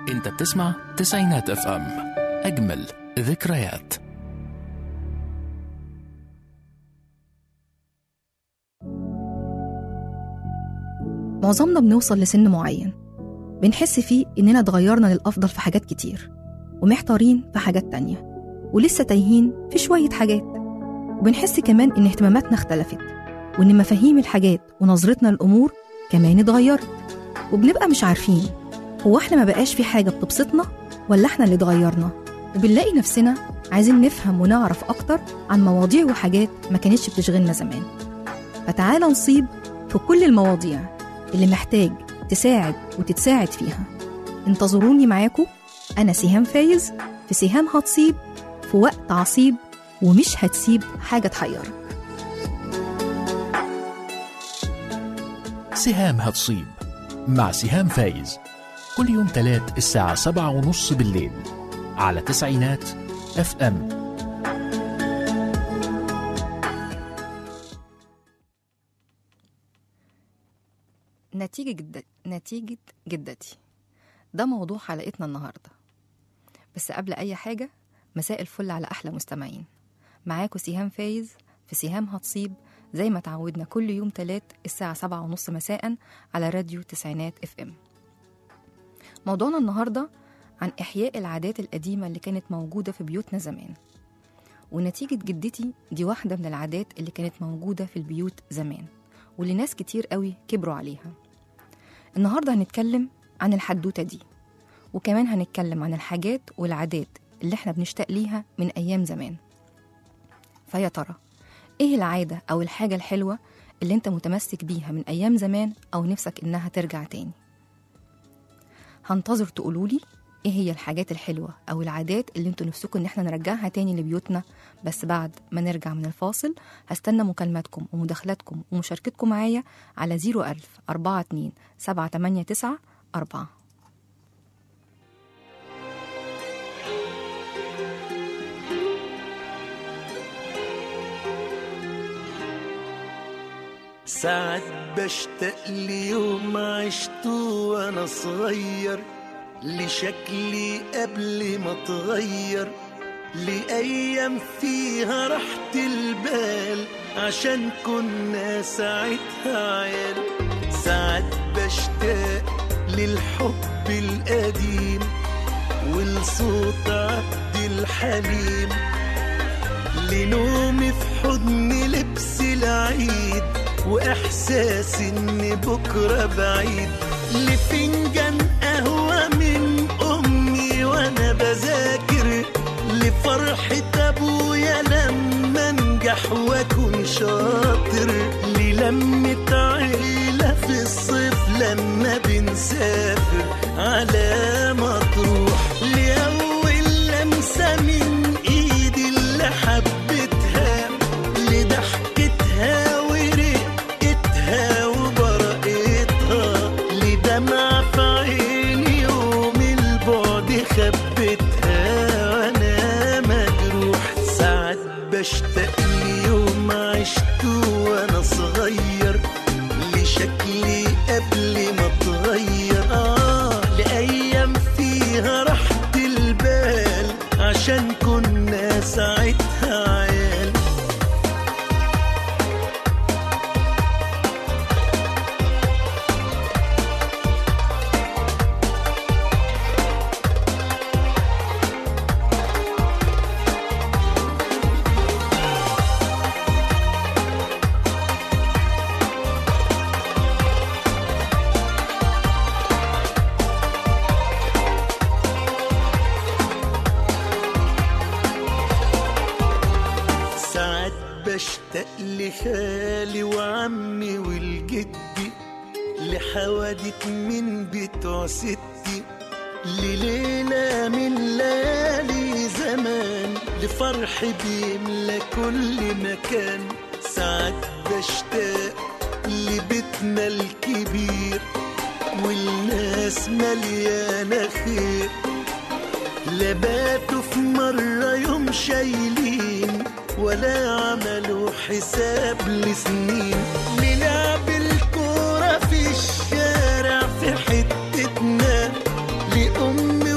انت بتسمع تسعينات اف ام، اجمل ذكريات. معظمنا بنوصل لسن معين بنحس فيه إننا اتغيرنا للأفضل في حاجات كتير، ومحتارين في حاجات تانية، ولسه تايهين في شوية حاجات. وبنحس كمان إن اهتماماتنا اختلفت، وإن مفاهيم الحاجات ونظرتنا للأمور كمان اتغيرت. وبنبقى مش عارفين هو احنا ما بقاش في حاجة بتبسطنا ولا احنا اللي اتغيرنا. وبنلاقي نفسنا عايزين نفهم ونعرف أكتر عن مواضيع وحاجات ما كانتش بتشغلنا زمان. فتعالى نصيب في كل المواضيع اللي محتاج تساعد وتتساعد فيها. انتظروني معاكم، أنا سهام فايز في سهام هتصيب في وقت عصيب، ومش هتسيب حاجة تحيرك. سهام هتصيب مع سهام فايز، كل يوم تلات الساعة 7:30 بالليل على تسعينات اف ام. نتيجة جدتي ده موضوع حلقتنا النهاردة. بس قبل أي حاجة، مساء الفل على أحلى مستمعين. معاكم سهام فايز في سهام هتصيب، زي ما تعودنا كل يوم تلات الساعة 7:30 مساء على راديو تسعينات اف ام. موضوعنا النهاردة عن إحياء العادات القديمة اللي كانت موجودة في بيوتنا زمان. ونتيجة جدتي دي واحدة من العادات اللي كانت موجودة في البيوت زمان، واللي ناس كتير قوي كبروا عليها. النهاردة هنتكلم عن الحدوتة دي، وكمان هنتكلم عن الحاجات والعادات اللي احنا بنشتاق ليها من أيام زمان. فيا ترى ايه العادة أو الحاجة الحلوة اللي انت متمسك بيها من أيام زمان أو نفسك إنها ترجع تاني؟ هنتظر تقولولي ايه هي الحاجات الحلوة أو العادات اللي انتوا نفسكم إن احنا نرجعها تاني لبيوتنا. بس بعد ما نرجع من الفاصل هستنى مكالماتكم ومداخلاتكم ومشاركتكم معايا على 010427894. ساعات بشتاق ليوم عشته وانا صغير، لشكلي قبل ما اتغير، لأيام فيها راحة البال عشان كنا ساعتها عيال. ساعات بشتاق للحب القديم ولصوت عبد الحليم، لنومي في حضن لبس العيد وإحساس إن بكرة بعيد، لفنجان قهوة من أمي وأنا بذاكر، لفرحة أبويا لما أنجح وأكون شاطر، للمة عيلة في الصيف لما بنسافر على مطروح، لأول لمسة من إيدي اللي حبتها، لضحكتها ورقتها وبرقتها، لدمع في عيني يوم البعد خبتها وأنا مجروح. ساعات بشتاق ليوم عشته وأنا صغير، لشكلي قبل ما اتغير، لأيام فيها راحة البال عشان كنا ساعتها عيال. بشتاق لخالي وعمي والجدي، لحوادث من بتوع ستي، لليلة من ليالي زمان، لفرح بيملى كل مكان. ساعات بشتاق لبيتنا الكبير والناس مليانة خير، لباتوا في مرة يوم شايلين ولا عملوا حساب لسنين، للعب الكورة في الشارع في حتتنا، لأم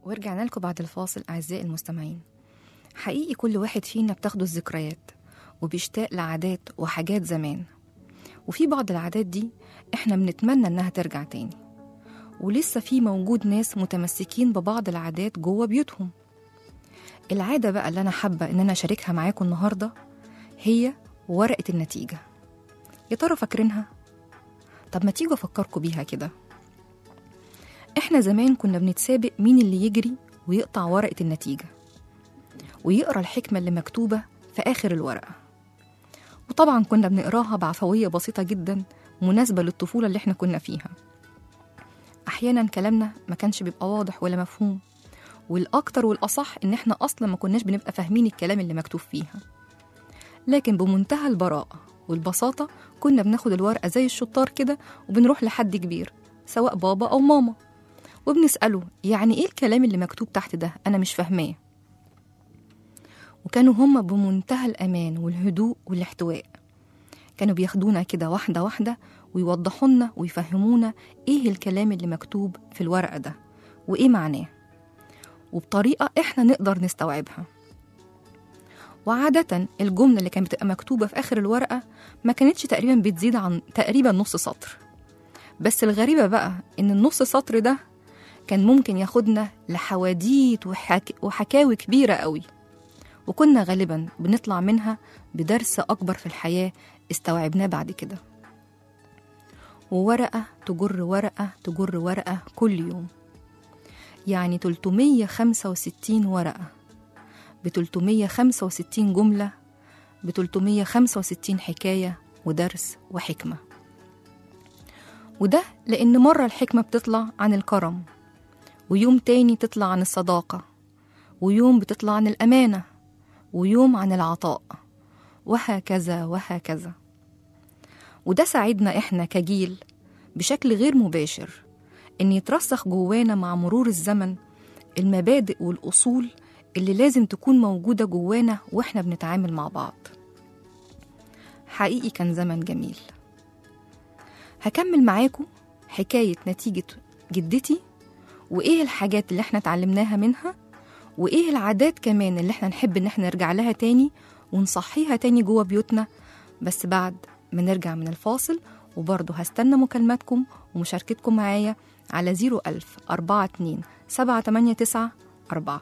ورجعنا لكم بعد الفاصل أعزائي المستمعين. حقيقي كل واحد فينا بتاخده الذكريات وبيشتاق لعادات وحاجات زمان، وفي بعض العادات دي احنا بنتمنى انها ترجع تاني، ولسه في موجود ناس متمسكين ببعض العادات جوه بيوتهم. العادة بقى اللي أنا حابة إن أنا أشاركها معاكم النهاردة هي ورقة النتيجة. يا ترى فاكرينها؟ طب ما تيجوا أفكركم بيها كده. إحنا زمان كنا بنتسابق مين اللي يجري ويقطع ورقة النتيجة ويقرأ الحكمة اللي مكتوبة في آخر الورقة، وطبعا كنا بنقراها بعفوية بسيطة جدا مناسبة للطفولة اللي إحنا كنا فيها. أحيانا كلامنا ما كانش بيبقى واضح ولا مفهوم، والأكتر والأصح إن إحنا أصلا ما كناش بنبقى فاهمين الكلام اللي مكتوب فيها، لكن بمنتهى البراءة والبساطة كنا بناخد الورقة زي الشطار كده وبنروح لحد كبير سواء بابا أو ماما وبنسأله يعني إيه الكلام اللي مكتوب تحت ده، أنا مش فاهماه. وكانوا هما بمنتهى الأمان والهدوء والاحتواء كانوا بياخدونا كده واحدة واحدة ويوضحونا ويفهمونا إيه الكلام اللي مكتوب في الورقة ده وإيه معناه، وبطريقة إحنا نقدر نستوعبها. وعادة الجملة اللي كانت بتبقى مكتوبة في آخر الورقة ما كانتش تقريبا بتزيد عن تقريبا نص سطر، بس الغريبة بقى إن النص سطر ده كان ممكن ياخدنا لحواديت وحكاوي كبيرة قوي، وكنا غالبا بنطلع منها بدرس أكبر في الحياة استوعبناه بعد كده. وورقة تجر ورقة تجر ورقة كل يوم، يعني 365 ورقة ب 365 جملة ب 365 حكاية ودرس وحكمة. وده لأن مرة الحكمة بتطلع عن الكرم، ويوم تاني تطلع عن الصداقة، ويوم بتطلع عن الأمانة، ويوم عن العطاء، وهكذا وهكذا. وده ساعدنا إحنا كجيل بشكل غير مباشر إن يترسخ جوانا مع مرور الزمن المبادئ والأصول اللي لازم تكون موجودة جوانا وإحنا بنتعامل مع بعض. حقيقي كان زمن جميل. هكمل معاكم حكاية نتيجة جدتي، وإيه الحاجات اللي إحنا اتعلمناها منها، وإيه العادات كمان اللي إحنا نحب إن إحنا نرجع لها تاني ونصحيها تاني جوا بيوتنا، بس بعد ما نرجع من الفاصل. وبرضه هستنى مكالماتكم ومشاركتكم معايا على 01042-789-4.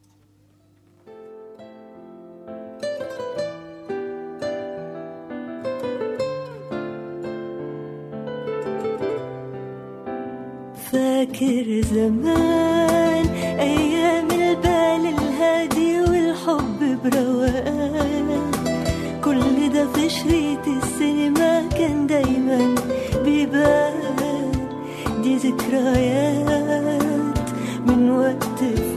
فاكر زمان أيام البال الهادي والحب بروقان، كل ده في شريط السينما كان دايما بيبان، دي ذكريات من وقت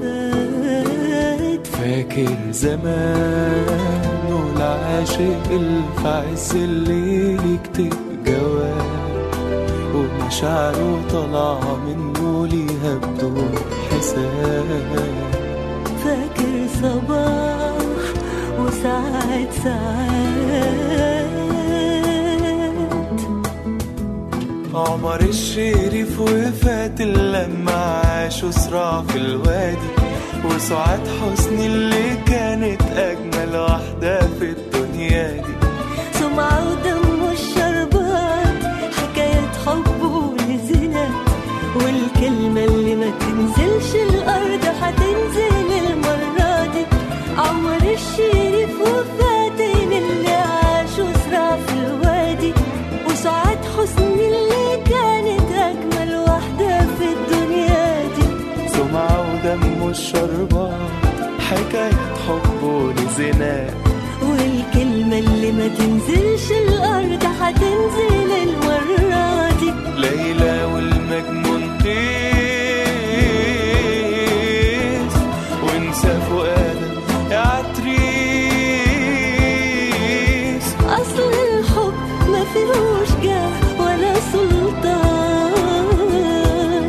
فات. فاكر زمان والعاشق اللي في عز الليل يكتب جواب ومشاعره طالعة منه ليها بدون حساب. فاكر صباح وساعات ساعات، عمر الشريف وفات لما عاشوا صراع في الوادي، وسعاد حسني اللي كانت أجمل واحدة في الدنيا دي. سمعة ودم والشربات، حكايات حب ولزنات، والكلمة اللي ما تنزلش الأرض هتنزل المرة دي. عمر الشريف وفاتن اللي عاشوا صراع في الوادي، وسعاد حسني اللي كانت أجمل واحدة في الدنيا دي. سمعة ودم والشربات، حكاية حب ولزنات، والكلمة اللي ما تنزلش الأرض هتنزل المرة دي. ليلى والمجنون تيس وانسى فؤادك يا عتريس. أصل الحب ما فيهوش جاه ولا سلطان.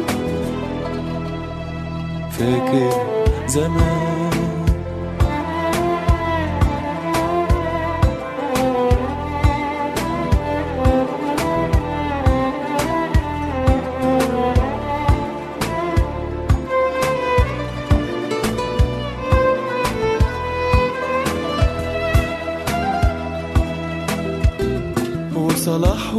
فاكر زمان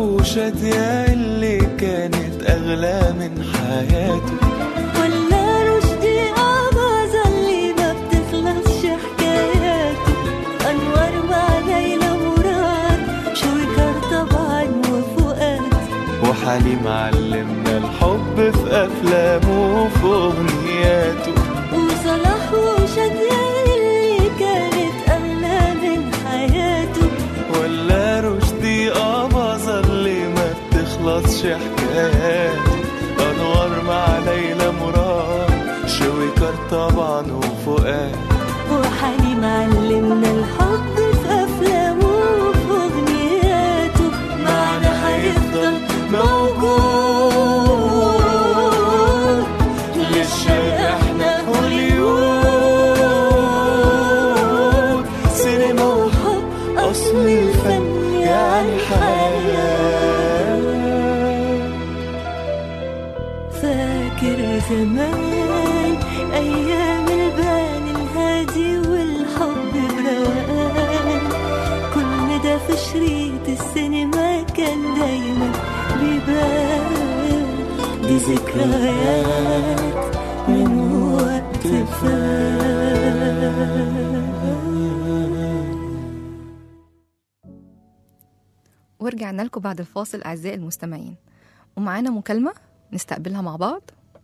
وشادية اللي كانت أغلى من حياته، ولا رشدي أباظة اللي ما بتخلصش حكاياته، أنوار مع ليلى مراد، شويكار طبعا وفؤاد، وحليم علمنا الحب في أفلامه وفي أغنياته، وصلاح وشادية اللي كانت أغلى من حياته، ولا رشدي أباظة اللي ما بتخلصش حكاياته، أنوار مع ليلى مراد، شويكار طبعا وفؤاد، وحليم علمنا الحب في أفلامه وفي أغنياته، معنا هيفضل موجود للشرق احنا هوليوود، سينما وحب أصل الفن يعني حياة. فاكر زمان أيام البال الهادي والحب بروقان، كل ده في شريط السينما كان دايما بيبان، دي ذكريات من وقت فات. ورجعنا لكم بعد الفاصل أعزائي المستمعين، ومعانا مكالمة نستقبلها مع بعض.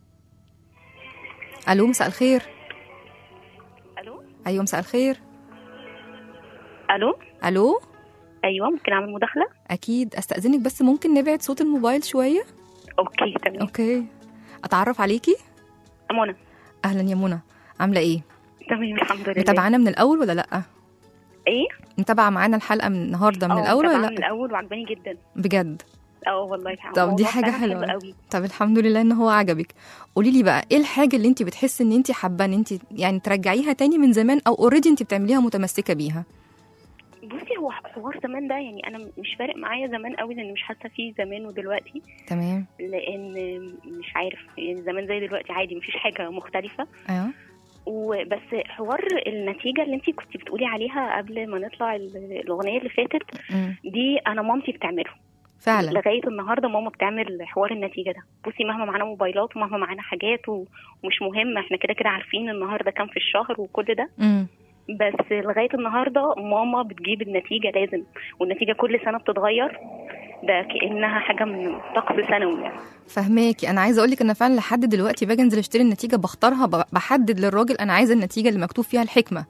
ألو، مساء الخير. الو. أيوة، مساء الخير. الو. ألو. ايوه، ممكن اعمل مداخله؟ أكيد. أستأذنك بس ممكن نبعد صوت الموبايل شوية؟ اوكي تمام. أوكي. أتعرف عليكي؟ منى. أهلا يا منى، عاملة إيه؟ تمام الحمد لله. متابعانا من الأول ولا لأ؟ ايه؟ متابعة معانا الحلقة من النهاردة من الأول ولا من لأ؟ الأول وعجباني جدا. بجد؟ والله طب دي حاجة حلوة قوي. طب الحمد لله إن هو عجبك. قولي لي بقى إيه الحاجة اللي أنت بتحسي إن أنت حابة إن أنت يعني ترجعيها تاني من زمان، أو أوريدي أنت بتعمليها متمسكة بيها؟ بصي، هو حوار زمان ده يعني أنا مش فارق معايا زمان قوي، لأن مش حاسة فيه زمان ودلوقتي. تمام. لأن مش عارف يعني زمان زي دلوقتي عادي، مفيش حاجة مختلفة. أيوه. وبس حوار النتيجة اللي انتي كنتي بتقولي عليها قبل ما نطلع الأغنية اللي فاتت دي، أنا مامتي بتعمله فعلا لغاية النهاردة. ماما بتعمل حوار النتيجة ده. بصي، مهما معانا موبايلات ومهما معانا حاجات ومش مهم، احنا كده كده عارفين النهاردة كام في الشهر وكل ده. بس لغاية النهاردة ماما بتجيب النتيجة لازم، والنتيجة كل سنة بتتغير، ده كأنها حاجة من طقس سنوي يعني. فهماكي. انا عايزه اقول لك ان فعلا لحد دلوقتي باجي انزل اشتري النتيجه بختارها، بحدد للراجل انا عايزه النتيجه اللي مكتوب فيها الحكمه.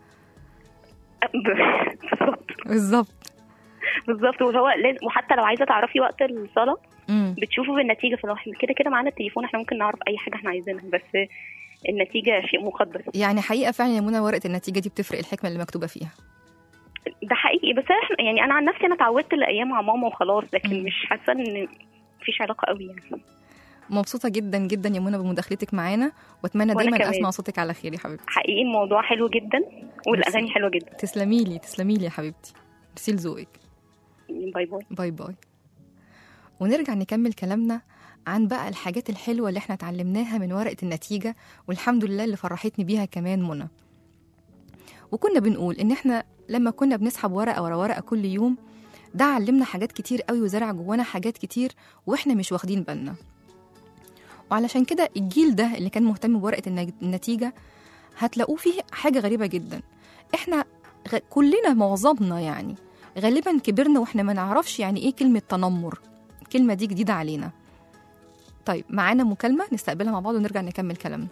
بالظبط بالظبط. وهو لازم، وحتى لو عايزه تعرفي وقت الصلاه بتشوفوا بالنتيجه، فلو احنا كده كده معانا التليفون احنا ممكن نعرف اي حاجه احنا عايزينها، بس النتيجه شيء مقدس يعني. حقيقه فعلا يا منى ورقه النتيجه دي بتفرق الحكمه اللي مكتوبه فيها. ده حقيقي. بس احنا يعني انا عن نفسي انا اتعودت الايام مع ماما وخلاص، لكن مش حاسه ان مفيش علاقه قوي يعني. مبسوطه جدا جدا يا منى بمداخلتك معانا، واتمنى دايما اسمع صوتك على خير يا حبيبتي. حقيقي الموضوع حلو جدا والاغاني حلوه جدا. تسلمي لي تسلمي لي يا حبيبتي، ميرسي لذوقك. باي باي. باي باي. ونرجع نكمل كلامنا عن بقى الحاجات الحلوه اللي احنا اتعلمناها من ورقه النتيجه، والحمد لله اللي فرحتني بيها كمان منى. وكنا بنقول ان احنا لما كنا بنسحب ورقه ورا ورقه كل يوم، ده علمنا حاجات كتير قوي وزرع جوانا حاجات كتير واحنا مش واخدين بالنا. وعلشان كده الجيل ده اللي كان مهتم بورقه النتيجه هتلاقوه فيه حاجه غريبه جدا. احنا كلنا معظمنا يعني غالبا كبرنا واحنا ما نعرفش يعني ايه كلمه تنمر. الكلمه دي جديده علينا. طيب معانا مكالمه نستقبلها مع بعض ونرجع نكمل كلامنا.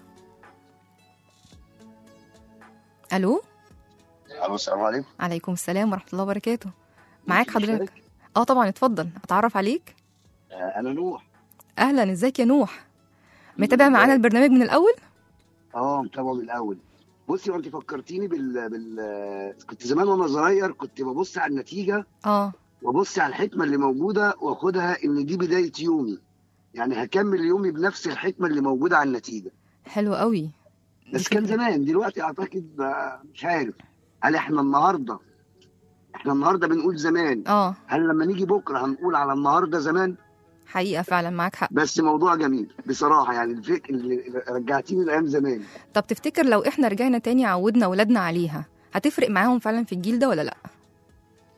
الو. السلام عليكم. عليكم السلام ورحمه الله وبركاته. معاك حضرتك؟ طبعا اتفضل، اتعرف عليك. انا نوح. اهلا، ازيك يا نوح؟ متابع معانا البرنامج من الاول؟ متابعه من الاول. بصي، وانت فكرتيني كنت زمان وانا صغير كنت ببص على النتيجه وابص على الحكمه اللي موجوده واخدها ان دي بدايه يومي، يعني هكمل يومي بنفس الحكمه اللي موجوده على النتيجه. حلو قوي. بس كان زمان، دلوقتي اعتقد مش عارف هل احنا النهارده بنقول زمان. هل لما نيجي بكره هنقول على النهارده زمان؟ حقيقه فعلا معاك حق. بس موضوع جميل بصراحه، يعني الفكر اللي رجعتيني لايام زمان. طب تفتكر لو احنا رجعنا تاني عودنا ولادنا عليها هتفرق معاهم فعلا في الجيل ده ولا لا؟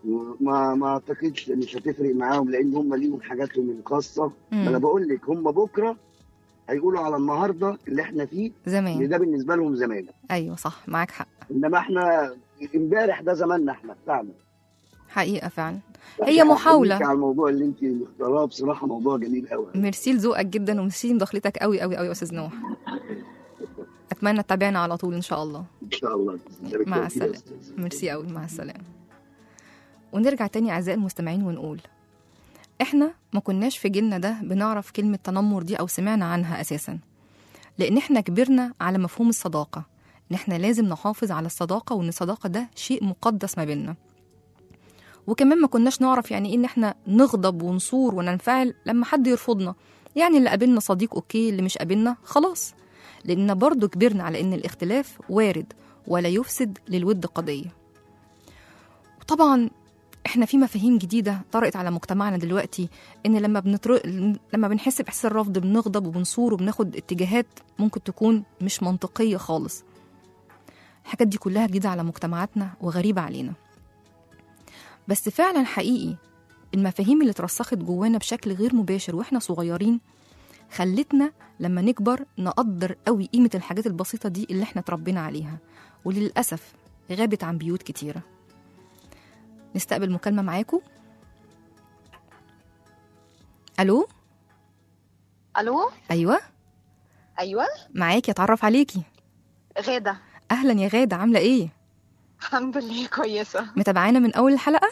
ما اعتقدش مش هتفرق معاهم، لان هم ليهم حاجاتهم الخاصه. ما انا بقول لك هم بكره هيقولوا على النهارده اللي احنا فيه زمان، اللي ده بالنسبه لهم زمان. ايوه صح، معاك حق. انما احنا امبارح ده زماننا احنا بتاعنا. حقيقه فعلا، هي محاوله. على الموضوع اللي انت مختاراه بصراحه موضوع جميل قوي. ميرسي لذوقك جدا، وميرسي لمداخلتك قوي قوي قوي يا استاذ نوح. اتمنى تتابعنا على طول ان شاء الله. ان شاء الله. مع السلامه. ميرسي قوي، مع السلامه. ونرجع تاني اعزائي المستمعين ونقول احنا ما كناش في جيلنا ده بنعرف كلمه تنمر دي او سمعنا عنها اساسا، لان احنا كبرنا على مفهوم الصداقه، ان احنا لازم نحافظ على الصداقه، وان الصداقه ده شيء مقدس ما بيننا. وكمان ما كناش نعرف يعني ايه ان احنا نغضب ونصور وننفعل لما حد يرفضنا، يعني اللي قابلنا صديق اوكي، اللي مش قابلنا خلاص، لأننا برضو كبرنا على إن الاختلاف وارد ولا يفسد للود قضية. وطبعا إحنا في مفاهيم جديدة طرقت على مجتمعنا دلوقتي، إن لما بنحس بإحساس الرفض بنغضب وبنصور وبناخد اتجاهات ممكن تكون مش منطقية خالص. الحاجات دي كلها جديدة على مجتمعاتنا وغريبة علينا، بس فعلا حقيقي المفاهيم اللي اترسخت جوانا بشكل غير مباشر وإحنا صغيرين خلتنا لما نكبر نقدر قوي قيمة الحاجات البسيطة دي اللي احنا تربينا عليها، وللأسف غابت عن بيوت كتيرة. نستقبل مكالمة معاكم. ألو. ألو. أيوة معاكي، أتعرف عليكي. غادة. أهلا يا غادة، عاملة إيه؟ الحمد لله كويسة. متابعانا من أول الحلقة؟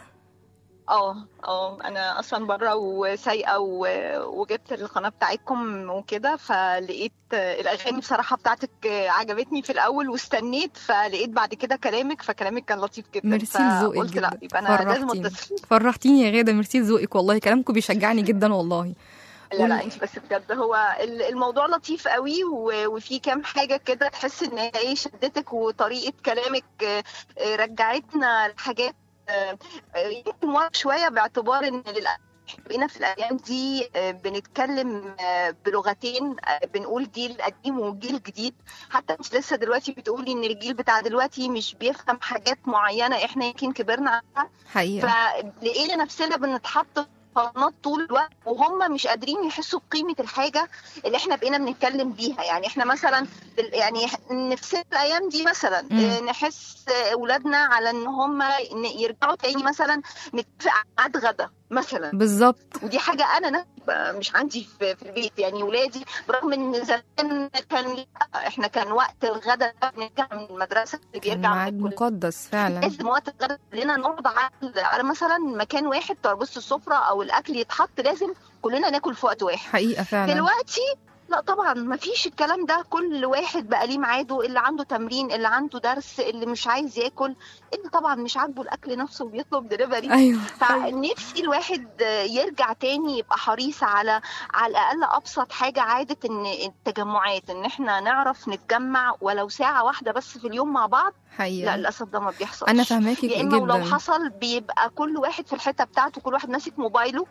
انا اصلا بره وسايقه وجبت القناه بتاعتكم وكده، فلقيت الاغاني بصراحه بتاعتك عجبتني في الاول واستنيت، فلقيت بعد كده فكلامك كان لطيف جدا. ميرسي لذوقك جدا. لا يبقى انا لازم اتصل. فرحتيني يا غاده، ميرسي لذوقك والله، كلامكم بيشجعني جدا والله. لا انت بس بجد هو الموضوع لطيف قوي، وفي كام حاجه كده تحس ان هي شدتك، وطريقه كلامك رجعتنا لحاجات يمكن واضح شويه، باعتبار ان بقينا في الايام دي بنتكلم بلغتين، بنقول جيل قديم وجيل جديد. حتى مش لسه دلوقتي بتقولي ان الجيل بتاع دلوقتي مش بيفهم حاجات معينه احنا يمكن كبرنا عنها حقيقة. فلقينا نفسنا بنتحط قناة طول الوقت، وهم مش قادرين يحسوا بقيمة الحاجة اللي احنا بقينا بنتكلم بيها. يعني احنا مثلا يعني نفسنا الايام دي مثلا نحس اولادنا على ان هم يرجعوا تاني مثلا نتفق عاد غدا مثلا بالظبط، ودي حاجة انا مش عندي في البيت. يعني ولادي برغم ان زمان احنا كان وقت الغدا بنرجع من المدرسة بيرجع ميعاد مقدس فعلا، لازم وقت الغدا كلنا نقعد على مثلا مكان واحد، ترابيزة السفرة او الاكل يتحط لازم كلنا ناكل في وقت واحد. حقيقة فعلا. دلوقتي لا طبعا ما فيش الكلام ده، كل واحد بقى ليه ميعاده، اللي عنده تمرين، اللي عنده درس، اللي مش عايز ياكل، اللي طبعا مش عاجبه الاكل نفسه وبيطلب دليفري. أيوة. فنفسي الواحد يرجع تاني يبقى حريص على الاقل ابسط حاجه، عاده ان التجمعات، ان احنا نعرف نتجمع ولو ساعه واحده بس في اليوم مع بعض. حقيقة. لا للاسف ده ما بيحصلش. انا فاهماكي جدا. يا اما ولو حصل بيبقى كل واحد في الحته بتاعته، كل واحد ماسك موبايله،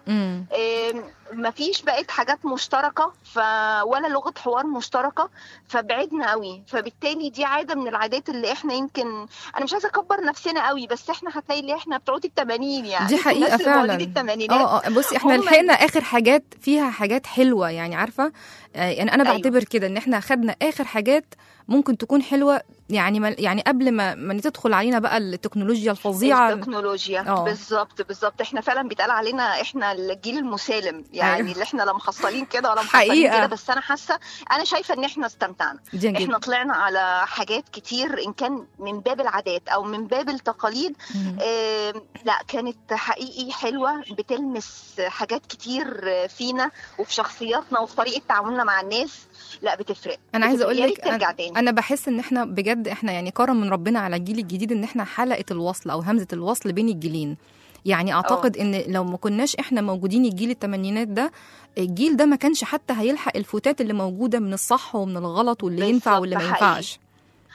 مفيش بقت حاجات مشتركه ولا لغه حوار مشتركه، فبعدنا قوي. فبالتالي دي عاده من العادات اللي احنا يمكن، انا مش عايزه اكبر نفسنا قوي، بس احنا هتلاقي اللي احنا بتوع ال80 يعني دي حقيقه فعلا. بصي احنا لحقنا اخر حاجات فيها حاجات حلوه، يعني عارفه يعني انا بعتبر كده ان احنا خدنا اخر حاجات ممكن تكون حلوه، يعني قبل ما تدخل علينا بقى التكنولوجيا الفظيعه. التكنولوجيا بالظبط احنا فعلا بيتقال علينا احنا الجيل المسالم، يعني اللي احنا لا محصلين كده ولا محصلين كده، بس انا شايفه ان احنا استمتعنا. احنا طلعنا على حاجات كتير، ان كان من باب العادات او من باب التقاليد، لا كانت حقيقي حلوه، بتلمس حاجات كتير فينا وفي شخصياتنا وفي طريقه تعاملنا مع الناس. لا بتفرق. انا عايزه اقول لك انا بحس ان احنا بجد احنا يعني كرم من ربنا على الجيل الجديد ان احنا حلقه الوصل او همزه الوصل بين الجيلين. يعني اعتقد ان لو ما كناش احنا موجودين الجيل الثمانينات ده، الجيل ده ما كانش حتى هيلحق الفتات اللي موجوده من الصح ومن الغلط واللي ينفع واللي ما ينفعش.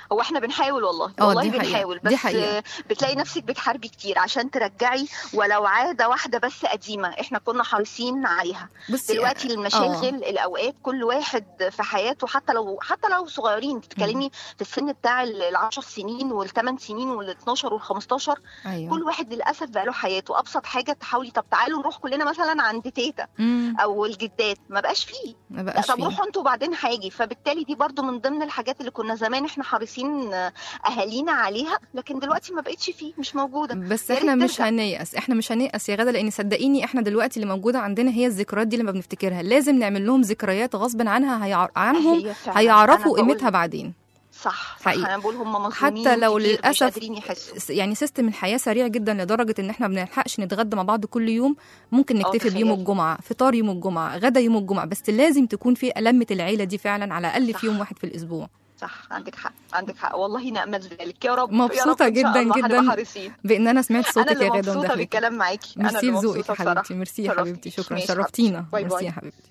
هو احنا بنحاول والله دي بنحاول، بس بتلاقي نفسك بتحاربي كتير عشان ترجعي ولو عادة واحدة بس قديمة احنا كنا حريصين عليها. دلوقتي المشاغل الاوقات كل واحد في حياته، حتى لو صغيرين، تتكلمي في السن بتاع ال10 سنين وال8 سنين وال12 وال15. أيوة. كل واحد للاسف بقى له حياته. ابسط حاجة تحاولي طب تعالوا نروح كلنا مثلا عند تيتا او الجدات، ما بقاش فيه. طب روحوا انتوا وبعدين هاجي. فبالتالي دي برضو من ضمن الحاجات اللي كنا زمان احنا حريصين اهالينا عليها، لكن دلوقتي ما بقتش فيه، مش موجوده. بس احنا مش هنيأس يا غدا، لان صدقيني احنا دلوقتي اللي موجوده عندنا هي الذكريات دي. لما بنفتكرها لازم نعمل لهم ذكريات غصب عنها عنهم هيعرفوا قيمتها بعدين. صح انا بقول هم مظلومين حتى لو للاسف مش قادرين يحسوا. يعني سيستم الحياه سريع جدا لدرجه ان احنا ما بنلحقش نتغدى مع بعض كل يوم. ممكن نكتفي بيوم الجمعه، فطار يوم الجمعه، غدا يوم الجمعه، بس لازم تكون في لمه العيله دي فعلا على الاقل في يوم واحد في الاسبوع. صح، عندك حق والله، نأمل ذلك يا رب. مبسوطه يا رب جدا بان انا سمعت صوتك يا غدا. انا مبسوطه بالكلام معاكي. ميرسي لذوقك يا حبيبتي. ميرسي يا حبيبتي، شكرا، شرفتينا. ميرسي يا حبيبتي.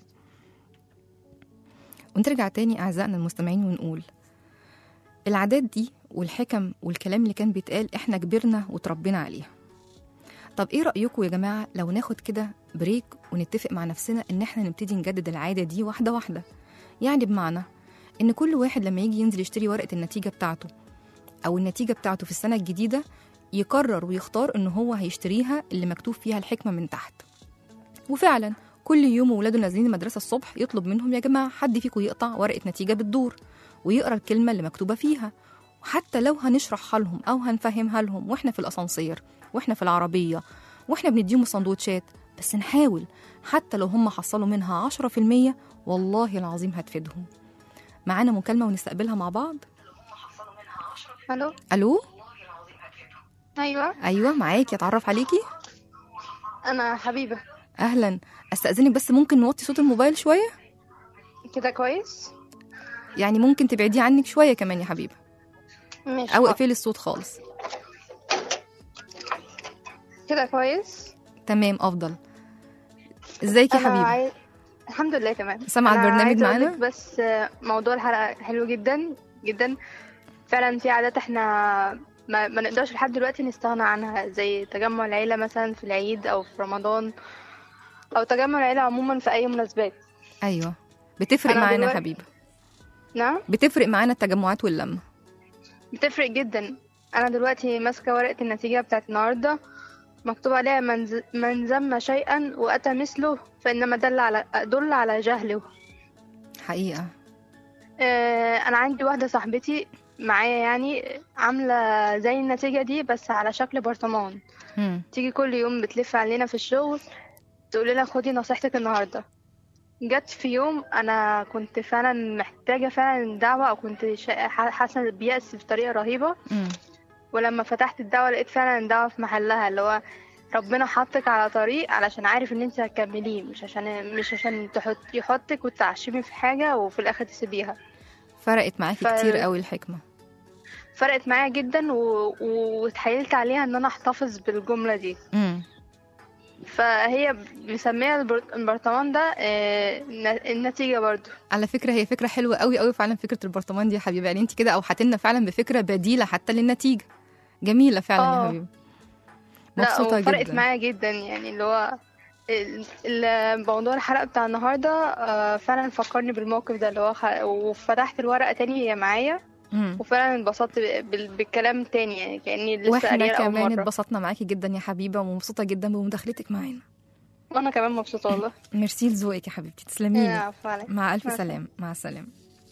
ونرجع تاني اعزائنا المستمعين ونقول العادات دي والحكم والكلام اللي كان بيتقال احنا كبرنا وتربينا عليها. طب ايه رأيكم يا جماعة لو ناخد كده بريك ونتفق مع نفسنا ان احنا نبتدي نجدد العادة دي واحدة واحدة؟ يعني بمعنى ان كل واحد لما يجي ينزل يشتري ورقة النتيجة بتاعته او النتيجة بتاعته في السنة الجديدة يقرر ويختار ان هو هيشتريها اللي مكتوب فيها الحكمة من تحت. وفعلا كل يوم ولاده نازلين المدرسة الصبح يطلب منهم يا جماعة حد فيكم يقطع ورقة نتيجة بالدور ويقرأ الكلمة اللي مكتوبة فيها. وحتى لو هنشرحها لهم أو هنفهمها لهم وإحنا في الأسانسير وإحنا في العربية وإحنا بنديهم السندوتشات، بس نحاول حتى لو هم حصلوا منها 10% والله العظيم هتفيدهم. معانا مكالمة ونستقبلها مع بعض. ألو. أيوة معاكي، أتعرف عليكي. أنا حبيبة. أهلا، أستأذنك بس ممكن نوطي صوت الموبايل شوية كده؟ كويس. يعني ممكن تبعديه عنك شوية كمان يا حبيبة. ماشي. أو اقفلي الصوت خالص. كده كويس. تمام، أفضل. ازيك يا حبيبة؟ الحمد لله تمام. سامعة البرنامج معانا؟ بس موضوع الحلقة حلو جدا جدا فعلا. في عادات احنا ما نقدرش لحد دلوقتي نستغنى عنها، زي تجمع العيلة مثلا في العيد أو في رمضان، أو تجمع العيلة عموما في أي مناسبات. أيوة بتفرق معانا يا حبيبة. نعم، بتفرق معانا التجمعات واللمة، بتفرق جدا. أنا دلوقتي ماسكة ورقة النتيجة بتاعت النهاردة مكتوب عليها من ذم شيئا وأتى مثله فإنما دل على جهله. حقيقة. أنا عندي واحدة صاحبتي معايا يعني عاملة زي النتيجة دي بس على شكل برطمان. تيجي كل يوم بتلف علينا في الشغل تقول لنا خدي نصيحتك النهاردة. جت في يوم أنا كنت فعلا محتاجة فعلا دعوة، أو كنت حاسة بيأس بطريقة رهيبة. ولما فتحت الدعوة لقيت فعلا دعوة في محلها، اللي هو ربنا حطك على طريق علشان عارف ان انت هتكمليه، مش عشان يحطك وتعشمي في حاجة وفي الآخر تسيبيها. فرقت معاكي كتير قوي الحكمة. فرقت معايا جدا وتحايلت عليها ان انا احتفظ بالجملة دي. فهي مسمية البرطمان ده النتيجة برضو. على فكرة هي فكرة حلوة قوي قوي فعلا، فكرة البرطمان دي يا حبيبي. يعني انت كده اوحتلنا فعلا بفكرة بديلة حتى للنتيجة. جميلة فعلا يا حبيبي، مبسوطة جدا. فرقت معايا جدا يعني، اللي هو الموضوع الحلقة بتاع النهاردة فعلا فكرني بالموقف ده، اللي هو وفتحت الورقة تاني هي معايا وفعلا انبسطت بالكلام تاني، يعني كأني لسه قارية واحنا كمان اتبسطنا معاكي جدا يا حبيبة، ومبسوطة جدا بمداخلتك معانا. وانا كمان مبسوطة والله. ميرسي لذوقك يا حبيبتي، تسلميلي. مع ألف سلام. مع السلامة.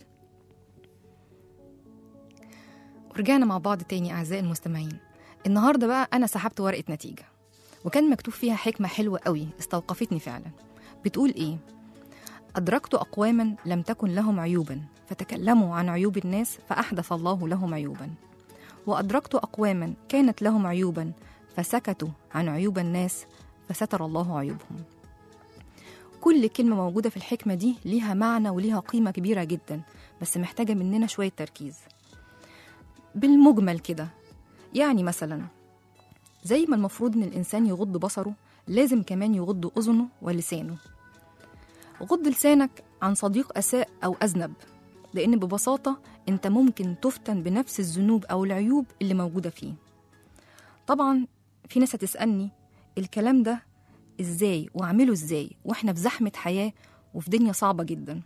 ورجعنا مع بعض تاني أعزائي المستمعين. النهاردة بقى أنا سحبت ورقة نتيجة وكان مكتوب فيها حكمة حلوة قوي استوقفتني فعلا. بتقول إيه؟ أدركت أقواما لم تكن لهم عيوبا فتكلموا عن عيوب الناس فأحدث الله لهم عيوبا، وأدركت أقواما كانت لهم عيوبا فسكتوا عن عيوب الناس فستر الله عيوبهم. كل كلمة موجودة في الحكمة دي ليها معنى وليها قيمة كبيرة جدا، بس محتاجة مننا شوية تركيز. بالمجمل كده يعني مثلا زي ما المفروض إن الإنسان يغض بصره لازم كمان يغض أذنه ولسانه. غض لسانك عن صديق أساء أو أذنب، لأن ببساطة أنت ممكن تفتن بنفس الذنوب أو العيوب اللي موجودة فيه. طبعا في ناس هتسألني الكلام ده إزاي وأعمله إزاي وإحنا في زحمة حياة وفي دنيا صعبة جدا.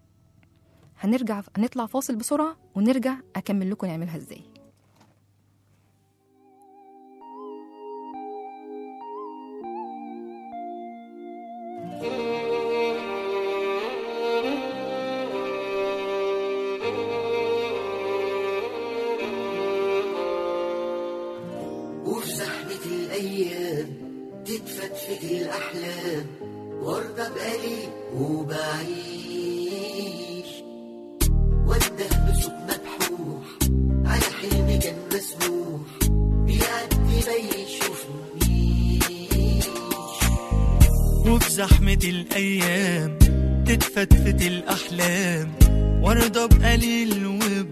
هنطلع فاصل بسرعة ونرجع أكمل لكم نعملها إزاي. وفي زحمة الأيام تتفتفت الأحلام وارضى بقليل وبعيش وانده بصوت مبحوح على حلم كان مسموح بيعدي ما يشوفنيش. وفي زحمة الأيام تتفتفت الأحلام وارضى بقليل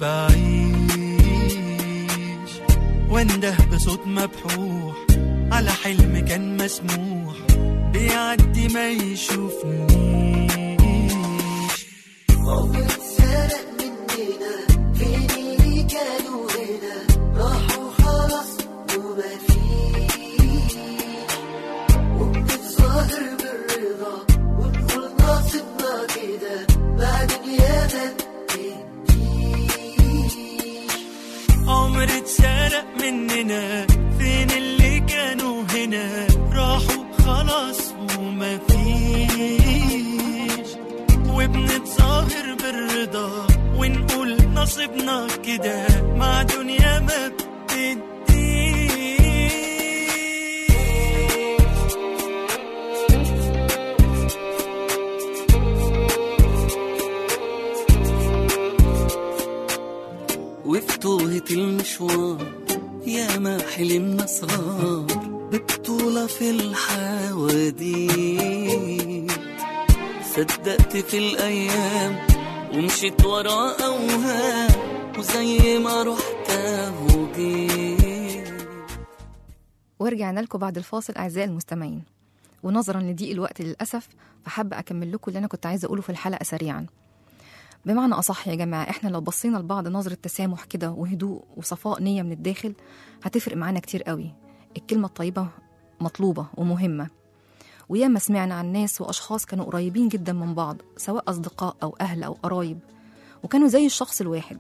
وبعيش وانده بصوت مبحوح على حلم كان مسموح بيعدي ما يشوفنيش. عمر اتسرق مننا فين اللي كانوا هنا راحوا خلاص وما فيش وبنتظاهر بالرضا ونقول ناصبنا كده بعد دنيانا تديش. عمر اتسرق مننا فين اللي كانوا هنا راحوا خلاص وما فيش وبنتظاهر بالرضا ونقول نصيبنا كده مع دنيا ما بتديش. وفي توهة المشوار يا ما حلمنا صغار ببطولة في الحواديت صدقت في الأيام ومشيت ورا أوهام وزي ما رحت وجيت. ورجعنا لكم بعد الفاصل أعزائي المستمعين، ونظرا لضيق الوقت للأسف فحابة أكمل لكم اللي أنا كنت عايزة أقوله في الحلقة سريعا. بمعنى أصح يا جماعة، إحنا لو بصينا لبعض نظرة تسامح كده وهدوء وصفاء نية من الداخل هتفرق معانا كتير قوي. الكلمة الطيبة مطلوبة ومهمة، وياما سمعنا عن ناس وأشخاص كانوا قريبين جدا من بعض سواء أصدقاء أو أهل أو قرايب وكانوا زي الشخص الواحد،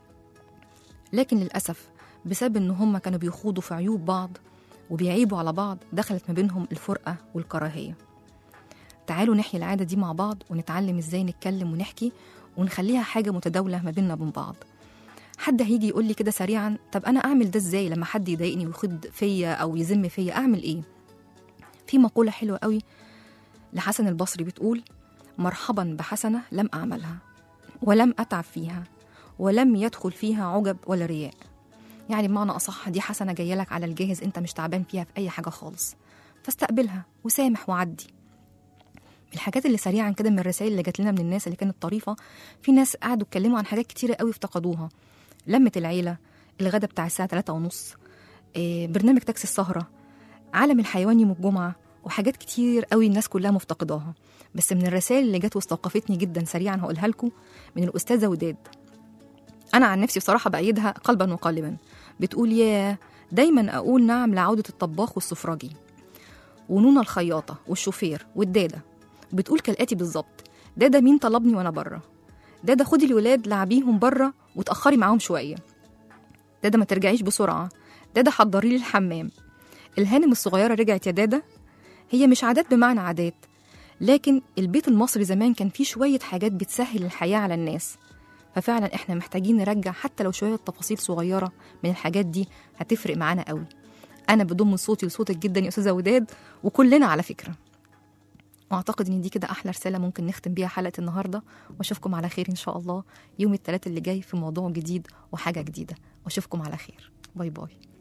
لكن للأسف بسبب إن هم كانوا بيخوضوا في عيوب بعض وبيعيبوا على بعض دخلت ما بينهم الفرقة والكراهية. تعالوا نحيي العادة دي مع بعض ونتعلم إزاي نتكلم ونحكي ونخليها حاجة متداولة ما بيننا وبين بعض. حد هيجي يقول لي كده سريعا، طب أنا أعمل ده إزاي لما حد يضايقني ويخد فيا أو يذم فيا، أعمل إيه؟ في مقولة حلوة قوي لحسن البصري بتقول: مرحبا بحسنة لم أعملها ولم أتعب فيها ولم يدخل فيها عجب ولا رياء. يعني بمعنى أصح دي حسنة جاية لك على الجاهز، أنت مش تعبان فيها في أي حاجة خالص، فاستقبلها وسامح وعدي. الحاجات اللي سريعا كده من الرسائل اللي جات لنا من الناس اللي كانت طريفة، في ناس قعدوا اتكلموا عن حاجات كتيرة قوي افتقدوها: لمة العيلة، الغدا بتاع الساعة 3:30، برنامج تاكسي السهرة، عالم الحيوان يوم الجمعة، وحاجات كتير قوي الناس كلها مفتقداها. بس من الرسائل اللي جات واستوقفتني جدا سريعا هقولها لكم من الأستاذة وداد. أنا عن نفسي بصراحة بأيدها قلبا وقالبا. بتقول: يا دايما أقول نعم لعودة الطباخ والسفراجي ونونا الخياطة والشوفير والدادة. بتقول كالآتي بالظبط: دادا مين طلبني وأنا بره، دادا خدي الولاد لعبيهم بره وتأخري معاهم شوية، دادا ما ترجعيش بسرعة، دادا حضري لي الحمام. الهانم الصغيرة رجعت يا دادا. هي مش عادات بمعنى عادات، لكن البيت المصري زمان كان فيه شوية حاجات بتسهل الحياة على الناس، ففعلا احنا محتاجين نرجع حتى لو شوية تفاصيل صغيرة من الحاجات دي هتفرق معانا قوي. أنا بضم صوتي لصوتك جدا يا أستاذة وداد، وكلنا على فكرة. واعتقد ان دي كده احلى رساله ممكن نختم بيها حلقه النهارده، واشوفكم على خير ان شاء الله يوم الثلاث اللي جاي في موضوع جديد وحاجه جديده، واشوفكم على خير. باي باي.